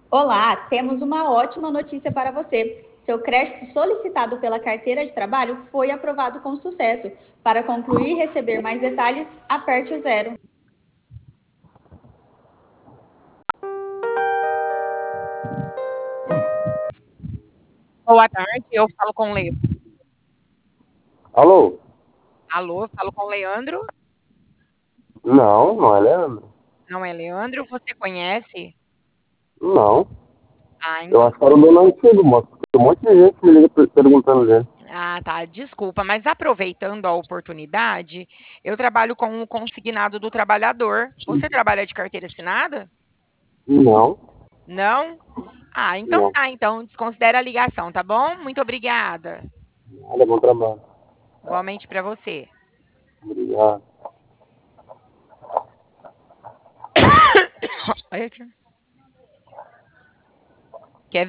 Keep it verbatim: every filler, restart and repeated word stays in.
Olá, temos uma ótima notícia para você. Seu crédito solicitado pela carteira de trabalho foi aprovado com sucesso. Para concluir e receber mais detalhes, aperte o zero. Boa tarde, eu falo com o Leandro. Alô? Alô, eu falo com o Leandro? Não, não é Leandro. Não é Leandro? Você conhece? Não. Ah, Eu então. acho que era o dono antigo, moço. Tem um monte de gente que me liga per- perguntando dele. Ah, tá. Desculpa, mas aproveitando a oportunidade, eu trabalho com o consignado do trabalhador. Você trabalha de carteira assinada? Não, Não? Ah, então não. tá. Então desconsidera a ligação, tá bom? Muito obrigada. Nada, bom trabalho. Igualmente para você. Obrigado. Olha aqui.